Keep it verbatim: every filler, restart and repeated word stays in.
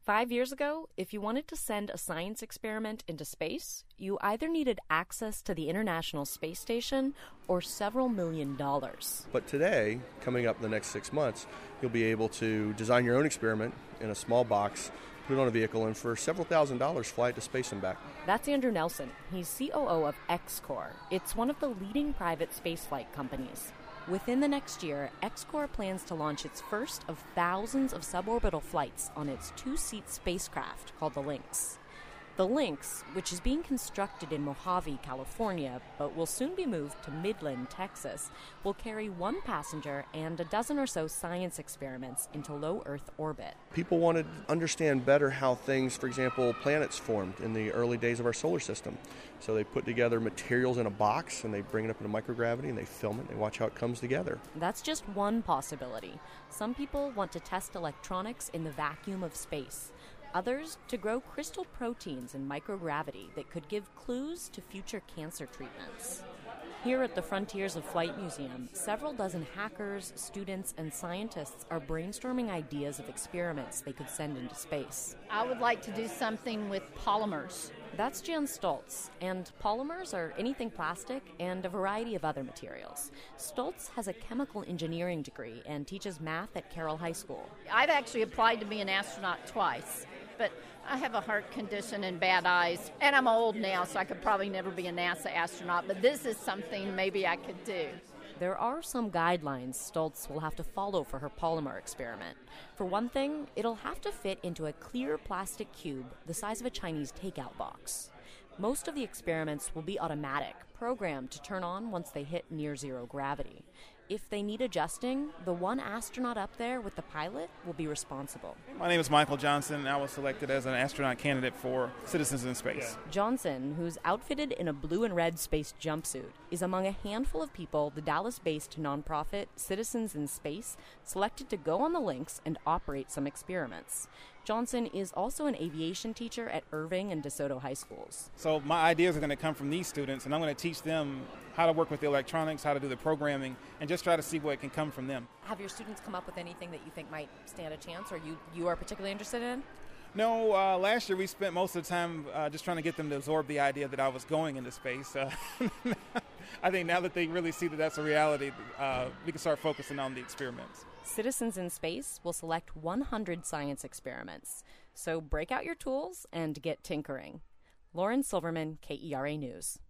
Five years ago, if you wanted to send a science experiment into space, you either needed access to the International Space Station or several million dollars. But today, coming up in the next six months, you'll be able to design your own experiment in a small box, put it on a vehicle, and for several thousand dollars fly it to space and back. That's Andrew Nelson. He's C O O of X-Corps. It's one of the leading private spaceflight companies. Within the next year, X-Corps plans to launch its first of thousands of suborbital flights on its two-seat spacecraft called the Lynx. The Lynx, which is being constructed in Mojave, California, but will soon be moved to Midland, Texas, will carry one passenger and a dozen or so science experiments into low Earth orbit. People want to understand better how things, for example, planets formed in the early days of our solar system. So they put together materials in a box and they bring it up into microgravity and they film it and they watch how it comes together. That's just one possibility. Some people want to test electronics in the vacuum of space. Others to grow crystal proteins in microgravity that could give clues to future cancer treatments. Here at the Frontiers of Flight Museum, several dozen hackers, students, and scientists are brainstorming ideas of experiments they could send into space. I would like to do something with polymers. That's Jan Stoltz, and polymers are anything plastic and a variety of other materials. Stoltz has a chemical engineering degree and teaches math at Carroll High School. I've actually applied to be an astronaut twice, but I have a heart condition and bad eyes, and I'm old now, so I could probably never be a NASA astronaut, but this is something maybe I could do. There are some guidelines Stoltz will have to follow for her polymer experiment. For one thing, it'll have to fit into a clear plastic cube the size of a Chinese takeout box. Most of the experiments will be automatic, programmed to turn on once they hit near zero gravity. If they need adjusting, the one astronaut up there with the pilot will be responsible. My name is Michael Johnson, and I was selected as an astronaut candidate for Citizens in Space. Johnson, who's outfitted in a blue and red space jumpsuit, is among a handful of people the Dallas-based nonprofit Citizens in Space selected to go on the Lynx and operate some experiments. Johnson is also an aviation teacher at Irving and DeSoto high schools. So my ideas are going to come from these students, and I'm going to teach them how to work with the electronics, how to do the programming, and just try to see what can come from them. Have your students come up with anything that you think might stand a chance or you, you are particularly interested in? No, uh, last year we spent most of the time uh, just trying to get them to absorb the idea that I was going into space. Uh, I think now that they really see that that's a reality, uh, we can start focusing on the experiments. Citizens in Space will select one hundred science experiments. So break out your tools and get tinkering. Lauren Silverman, K E R A News.